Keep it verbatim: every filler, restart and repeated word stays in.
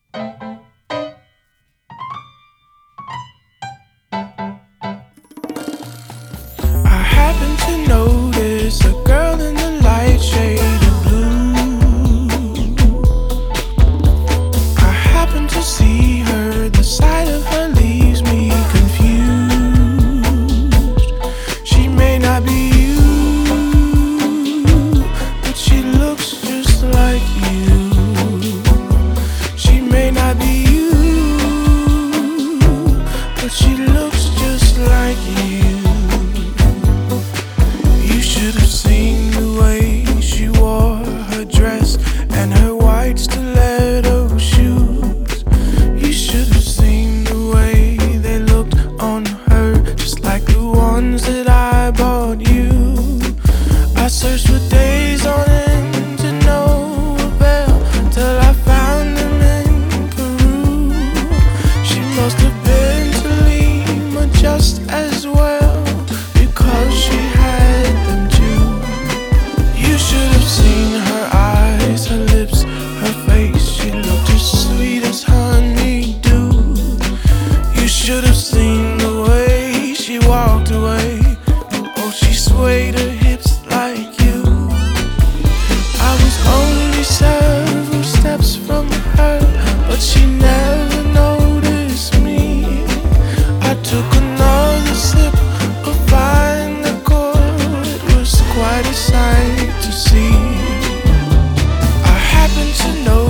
I happen to notice a girl in the light shade of blue. I happen to see her, the sight of her leaves me confused. She may not be you, but she looks just like you. She may not be you, but she looks just like you. You should have seen the way she wore her dress and her white stiletto shoes. You should have seen the way they looked on her, just like the ones that I bought you. I searched for days on end to no avail, till I found them in Peru. She must have been to Lima just as well, because she had them too. You should have seen her eyes, her lips, her face. She looked as sweet as honeydew. You should have seen the way she walked away. Oh, she swayed her hips like you. I was only several steps from her, but she never noticed me. I took another sip of fine liquor. It was quite a sight to see. I happened to know